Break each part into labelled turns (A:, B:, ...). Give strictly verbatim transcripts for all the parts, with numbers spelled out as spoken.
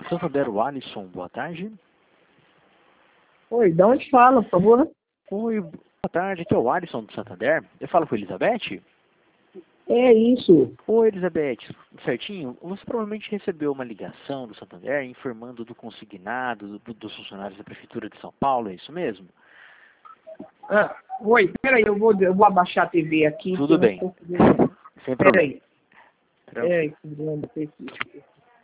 A: Santander, o Alisson, boa tarde.
B: Oi, de onde fala, por favor?
A: Oi, boa tarde, aqui é o Alisson do Santander. Eu falo com a Elizabeth?
B: É isso.
A: Oi, Elizabeth, certinho? Você provavelmente recebeu uma ligação do Santander informando do consignado do, dos funcionários da Prefeitura de São Paulo, é isso mesmo?
B: Ah, oi, peraí, eu vou, eu vou abaixar a T V aqui.
A: Tudo bem, sem problema.
B: Peraí,
A: Tranquilo.
B: peraí, segurando, aqui.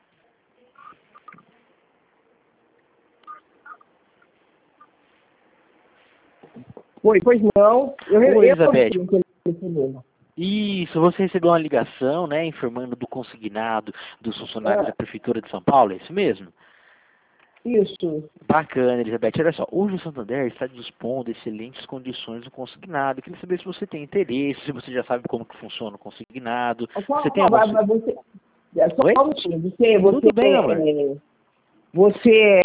B: Oi, pois não. Eu,
A: Oi,
B: eu,
A: Elizabeth.
B: eu,
A: Isso, você recebeu uma ligação, né, informando do consignado dos funcionários
B: Ah,
A: da Prefeitura de São Paulo, é isso mesmo?
B: isso.
A: Bacana, Elizabeth. Olha só, hoje o Santander está dispondo de excelentes condições do consignado. Eu queria saber se você tem interesse, se você já sabe como que funciona o consignado. Você
B: Só,
A: tem
B: só,
A: algum...
B: vai- vai você, é, só
A: Oi?
B: um minutinho. Você, você,
A: Tudo bem, amor.
B: é, você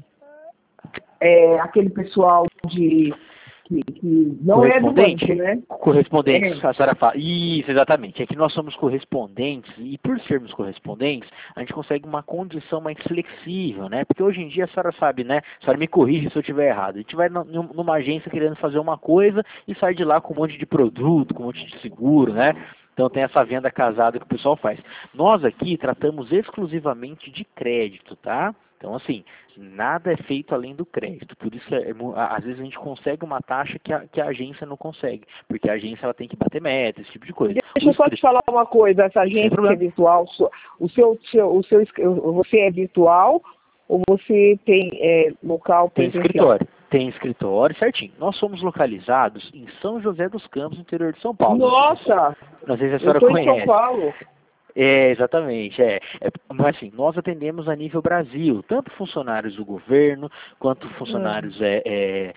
B: é, é aquele pessoal de que, que não é do
A: Correspondente?
B: banco, né?
A: Correspondentes,
B: É.
A: a senhora fala. Isso, exatamente. É que nós somos correspondentes e por sermos correspondentes, a gente consegue uma condição mais flexível, né? Porque hoje em dia a senhora sabe, né? A senhora me corrige se eu estiver errado. A gente vai numa agência querendo fazer uma coisa e sai de lá com um monte de produto, com um monte de seguro, né? Então tem essa venda casada que o pessoal faz. Nós aqui tratamos exclusivamente de crédito, tá? Então, assim, nada é feito além do crédito. Por isso que, é, às vezes, a gente consegue uma taxa que a, que a agência não consegue. Porque a agência ela tem que bater meta, esse tipo de coisa.
B: Deixa
A: O
B: eu só te falar uma coisa, essa
A: Sem
B: agência que é
A: problema.
B: virtual, o seu, seu, o seu, você é virtual ou você tem é, local
A: Tem
B: presencial?
A: escritório. Tem escritório, certinho. Nós somos localizados em São José dos Campos, no interior de São Paulo. Não sei se,
B: Nossa,
A: não sei se a
B: eu
A: senhora
B: estou em São
A: conhece.
B: Paulo.
A: É, exatamente, é. é. Mas assim, nós atendemos a nível Brasil, tanto funcionários do governo, quanto
B: Hum.
A: funcionários é, é,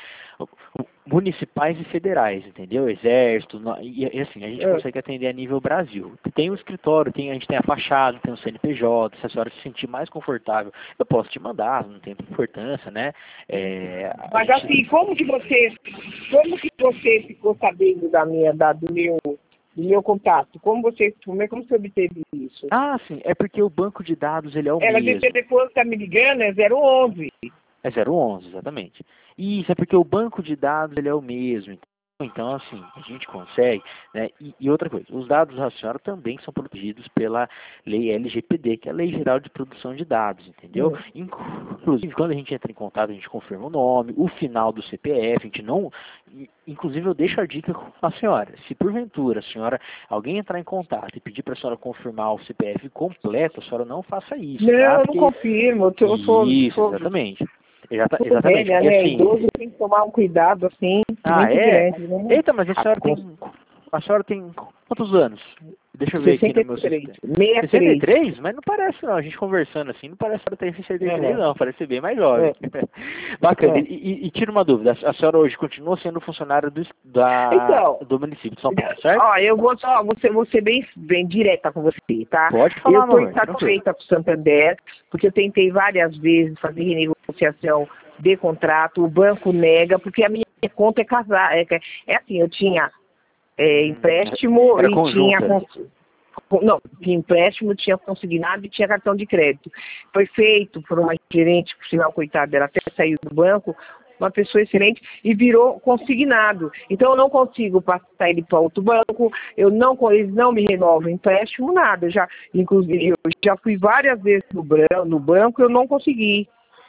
A: municipais e federais, entendeu? Exército, no- e, e assim, a gente
B: É.
A: consegue atender a nível Brasil. Tem o escritório, tem, a gente tem a fachada, tem o C N P J, se a senhora se sentir mais confortável, eu posso te mandar, não tem importância, né? É, a
B: Mas
A: gente...
B: assim, como que você, como que você ficou sabendo da minha, da, do meu, do meu contato? Como você, como é como você obteve isso?
A: Ah, sim, é porque o banco de dados ele é o
B: Ela de
A: mesmo.
B: telefone está me ligando, é zero onze.
A: É zero onze, exatamente. E isso é porque o banco de dados ele é o mesmo. Então, assim, a gente consegue, né? E, e outra coisa, os dados da senhora também são protegidos pela lei L G P D, que é a Lei Geral de Proteção de Dados, entendeu?
B: Hum.
A: Inclusive, quando a gente entra em contato, a gente confirma o nome, o final do C P F, a gente não... Inclusive, eu deixo a dica com a senhora. Se porventura a senhora, alguém entrar em contato e pedir para a senhora confirmar o C P F completo, a senhora não faça isso,
B: Não,
A: tá?
B: eu não
A: Porque...
B: confirmo, eu, tô- eu sou,
A: Isso,
B: sou,
A: exatamente. Exata,
B: sou
A: exatamente,
B: velha,
A: porque
B: né?
A: assim...
B: Idoso tem que tomar um cuidado assim,
A: Ah,
B: muito
A: é?
B: grande, né?
A: Eita, mas a senhora
B: Com
A: tem... A senhora tem quantos anos? Deixa eu ver aqui
B: sessenta
A: no
B: e
A: meu
B: três,
A: sistema.
B: sessenta e
A: sessenta e
B: três.
A: três? Mas não parece não, a gente conversando assim, não parece que ela tem sessenta e três
B: É,
A: não, parece ser bem mais jovem.
B: é,
A: Bacana, e,
B: é.
A: e, e tira uma dúvida, a senhora hoje continua sendo funcionária do, da,
B: Então,
A: do município de São Paulo, certo?
B: ó, eu vou só, vou ser, vou ser bem, bem direta com você, tá?
A: Pode
B: Eu
A: falar, meu
B: estou
A: amor, tranquilo.
B: insatisfeita com o Santander, porque eu tentei várias vezes fazer renegociação de contrato, o banco nega, porque a minha conta é casar, é, é assim, eu tinha é,
A: Hum,
B: empréstimo
A: era
B: e tinha
A: conjunta.
B: cons- não, tinha empréstimo, tinha consignado e tinha cartão de crédito. Foi feito por uma gerente, por sinal, coitada, dela até saiu do banco, uma pessoa excelente, e virou consignado. Então eu não consigo passar ele para outro banco, eu não, eles não me renovam empréstimo, nada. Eu já, inclusive, eu já fui várias vezes no, bran- no banco, eu não consegui.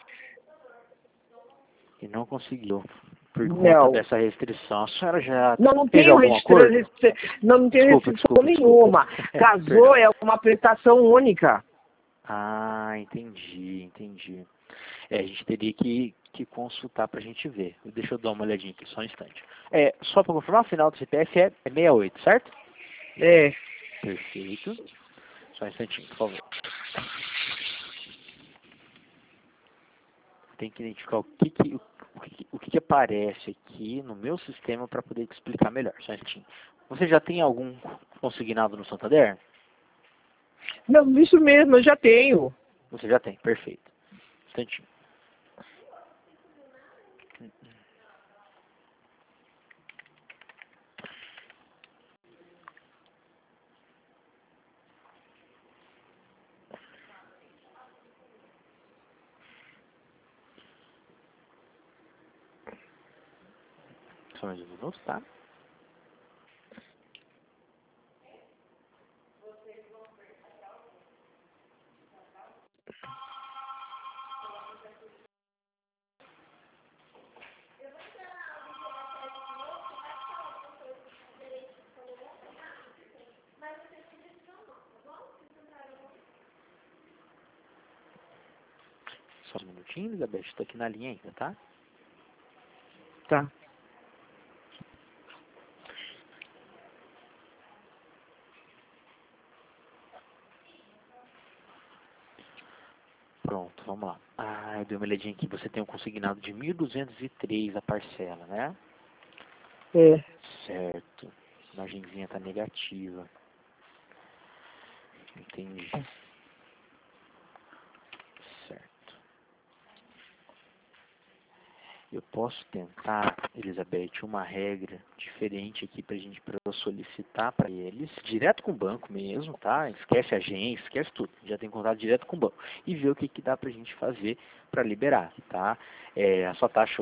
A: E não conseguiu, por conta
B: Não.
A: dessa restrição. A senhora já
B: Não, não
A: fez
B: tenho
A: algum
B: restrição,
A: acordo?
B: não, não tenho
A: Desculpa,
B: restrição
A: desculpa, desculpa.
B: nenhuma.
A: Perdão.
B: Casou é uma prestação única.
A: Ah, entendi, entendi. É, a gente teria que, que consultar pra gente ver. Deixa eu dar uma olhadinha aqui, só um instante. É, só para confirmar, o final do C P F é, é sessenta e oito, certo?
B: É.
A: Perfeito. Só um instantinho, por favor. Tem que identificar o que que, o que, o que que aparece aqui no meu sistema para poder te explicar melhor. Só um instantinho. Você já tem algum consignado no Santander?
B: Não, isso mesmo, eu já tenho.
A: Você já tem, perfeito. Um instantinho. Só mais um minuto, tá? Só um minutinho, Elizabeth, estou aqui na linha ainda, tá?
B: Tá.
A: Pronto, vamos lá. Ah, eu dei uma olhadinha aqui, você tem um consignado de mil duzentos e três a parcela, né?
B: É.
A: Certo. A margenzinha tá negativa. Entendi. Certo. Eu posso tentar, Elizabeth, uma regra diferente aqui pra gente pra eu solicitar para eles, direto com o banco mesmo, tá? Esquece a agência, esquece tudo. Já tem contato direto com o banco. E ver o que, que dá pra gente fazer para liberar, tá? É, a sua taxa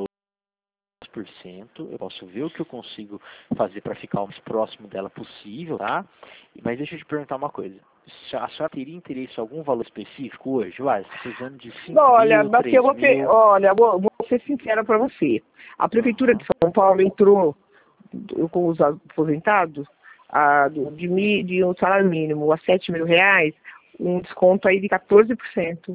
A: por cento, eu posso ver o que eu consigo fazer para ficar o mais próximo dela possível, tá? Mas deixa eu te perguntar uma coisa. A senhora teria interesse em algum valor específico hoje? Uai, você está precisando de cinco
B: Olha,
A: mil,
B: Bati, eu vou,
A: três
B: ter,
A: mil?
B: olha, vou, vou ser sincera para você. A Prefeitura de
A: Aham.
B: São Paulo entrou eu, com os aposentados a, de, mi- de um salário mínimo a sete mil reais, um desconto aí de quatorze por cento.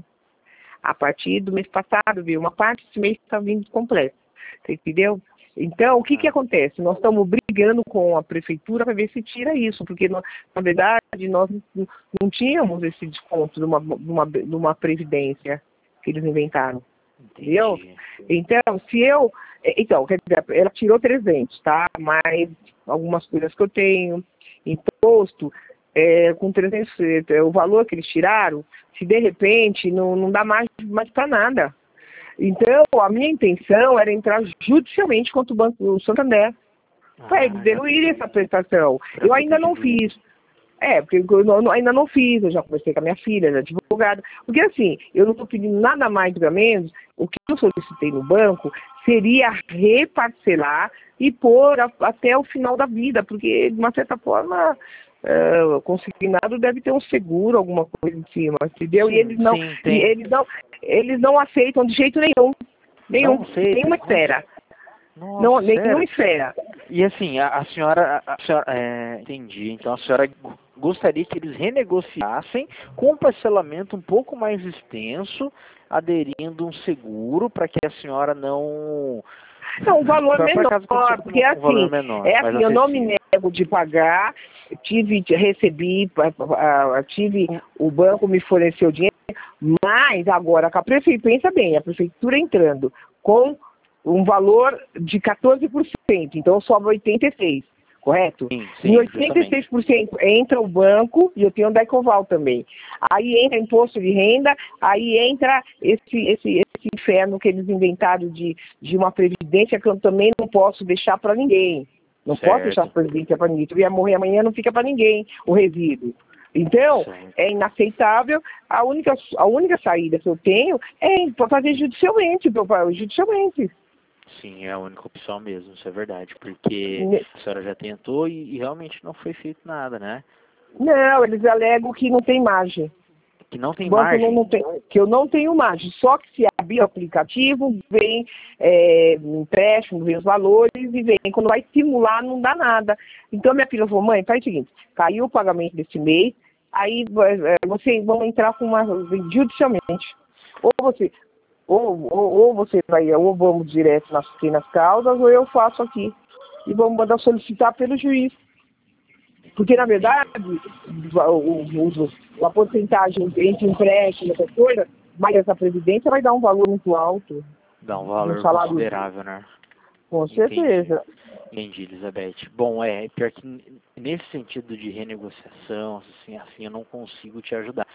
B: A partir do mês passado, viu? Uma parte desse mês está vindo completo. Você entendeu? Então, o que que
A: Ah,
B: acontece? Nós estamos brigando com a prefeitura para ver se tira isso, porque, nós, na verdade, nós não, não tínhamos esse desconto de uma, de uma, de uma previdência que eles inventaram. Entendeu?
A: entendi.
B: Então, se eu... Então, quer dizer, ela tirou trezentos, tá? Mas algumas coisas que eu tenho, imposto, é, com trezentos, é, o valor que eles tiraram, se de repente não, não dá mais, mais para nada. Então, a minha intenção era entrar judicialmente contra o Banco do Santander, para eles
A: Ah, já
B: diluírem essa prestação.
A: para
B: Eu
A: poder
B: ainda não
A: diluir.
B: fiz. É, porque eu não- não- ainda não fiz, eu já conversei com a minha filha, ela é advogada. Porque assim, eu não estou pedindo nada mais do que menos, o que eu solicitei no banco seria reparcelar e pôr a- até o final da vida, porque de uma certa forma é, o consignado deve ter um seguro, alguma coisa em cima, entendeu? E
A: Sim,
B: eles não,
A: sim,
B: e
A: tem.
B: eles não, eles não aceitam de jeito nenhum, nenhum,
A: Não aceita.
B: nenhuma
A: Nossa,
B: esfera, não,
A: nossa,
B: nenhuma
A: sério?
B: esfera.
A: E assim, a, a senhora, a, a senhora é, entendi, então a senhora go- gostaria que eles renegociassem com um parcelamento um pouco mais extenso, aderindo um seguro para que a senhora não...
B: Não, um valor
A: Para
B: menor,
A: caso aconteça
B: porque
A: um valor
B: assim,
A: menor,
B: é
A: mais
B: assim, eu não me
A: acessível.
B: nego de pagar, tive, recebi, ah, ah, tive,
A: Um-
B: o banco me forneceu dinheiro, mas agora com a prefeitura, pensa bem, a prefeitura entrando com um valor de quatorze por cento, então sobra oitenta e seis por cento, correto?
A: Sim,
B: Em
A: sim,
B: oitenta e seis
A: justamente.
B: por cento entra o banco e eu tenho um Decoval também. Aí entra imposto de renda, aí entra esse, esse, esse inferno que eles inventaram de, de uma previdência que eu também não posso deixar para ninguém. Não posso deixar a
A: Certo,
B: previdência para ninguém. Se eu ia morrer amanhã, não fica para ninguém o resíduo. Então,
A: certo.
B: é inaceitável. A única, a única saída que eu tenho é para fazer judicialmente, pra, eu- judicialmente.
A: Sim, é a única opção mesmo, isso é verdade, porque a senhora já tentou e, e realmente não foi feito nada, né?
B: Não, eles alegam que não tem margem.
A: Que não
B: O
A: tem
B: banco não,
A: margem.
B: não tem, que eu não tenho margem. Só que se abrir o aplicativo, vem é, empréstimo, vem os valores e vem. Quando vai simular, não dá nada. Então minha filha falou, mãe, faz o seguinte, caiu o pagamento desse mês, aí é, vocês vão entrar com uma judicialmente. Ou você, ou, ou, ou você vai, ou vamos direto nas pequenas causas, ou eu faço aqui. E vamos mandar solicitar pelo juiz. Porque, na verdade, o, o, o, a porcentagem entre empréstimo e outra coisa, mas essa previdência vai dar um valor muito alto,
A: Dá um
B: de um
A: valor
B: salário,
A: considerável, né?
B: com
A: Entendi.
B: certeza.
A: Entendi, Elizabeth. Bom, é, pior que n- nesse sentido de renegociação, assim, assim, eu não consigo te ajudar.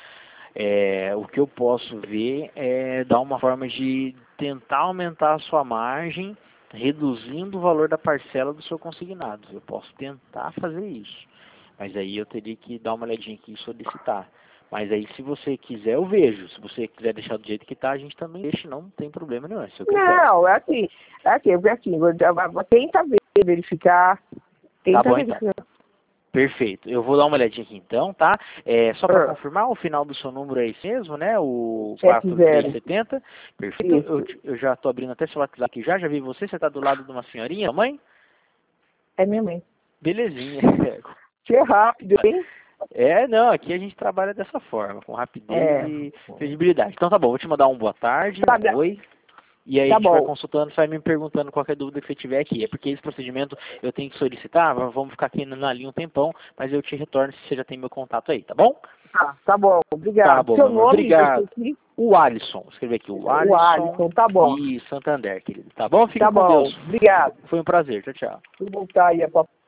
A: É, o que eu posso ver é dar uma forma de tentar aumentar a sua margem, reduzindo o valor da parcela do seu consignado. Eu posso tentar fazer isso, mas aí eu teria que dar uma olhadinha aqui e solicitar. Mas aí, se você quiser, eu vejo. Se você quiser deixar do jeito que tá, a gente também deixa, não tem problema nenhum. É seu critério.
B: Não, é assim, é assim, é assim, tenta ver, verificar, tenta
A: Tá bom,
B: verificar.
A: então. Perfeito. Eu vou dar uma olhadinha aqui então, tá? É, só para
B: Ah.
A: confirmar, o final do seu número é esse mesmo, né? O
B: sete
A: quatro três
B: zero.
A: sete zero. Perfeito. Eu, eu já tô abrindo até seu WhatsApp aqui já. Já vi você. Você tá do lado de uma senhorinha, sua mãe?
B: É minha mãe.
A: Belezinha.
B: Que é rápido, hein?
A: É, não, aqui a gente trabalha dessa forma, com rapidez
B: É.
A: e credibilidade. Então tá bom, vou te mandar um boa tarde,
B: Tá
A: um
B: bom.
A: oi. E aí
B: Tá
A: a gente vai
B: bom.
A: consultando, você vai me perguntando qualquer dúvida que você tiver aqui. É porque esse procedimento eu tenho que solicitar, vamos ficar aqui na linha um tempão, mas eu te retorno se você já tem meu contato aí, tá bom?
B: Tá, tá bom, obrigado.
A: Tá bom,
B: Seu
A: meu amor,
B: nome?
A: obrigado.
B: Esqueci.
A: O Alisson, escrevi aqui, o Alisson,
B: O Alisson, tá bom.
A: e Santander, querido. Tá bom? Fica
B: Tá
A: com
B: bom,
A: Deus.
B: obrigado.
A: Foi um prazer, tchau, tchau.
B: Vou voltar aí a